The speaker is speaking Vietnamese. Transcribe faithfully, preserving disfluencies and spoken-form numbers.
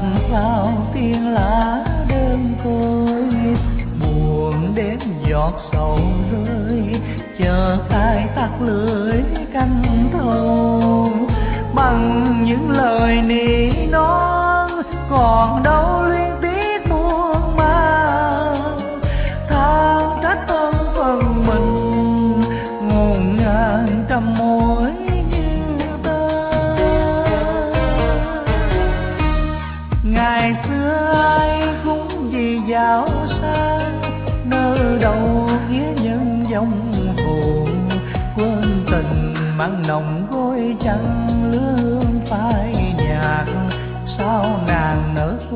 sao tiên lá đơn côi, buồn đến giọt sầu rơi, chờ khai tắt lưỡi canh thâu. Bằng những lời nỉ non còn đâu luyến tiếc muôn mang, than trách ơn phần mình ngổn ngang trăm mối như tơ. Ngày xưa ai cũng vì giàu sang, nỡ đâu nghĩa nhân dòng buồn, quên tình mặn nồng gối chăn lương phai nhạt. Sao nàng nỡ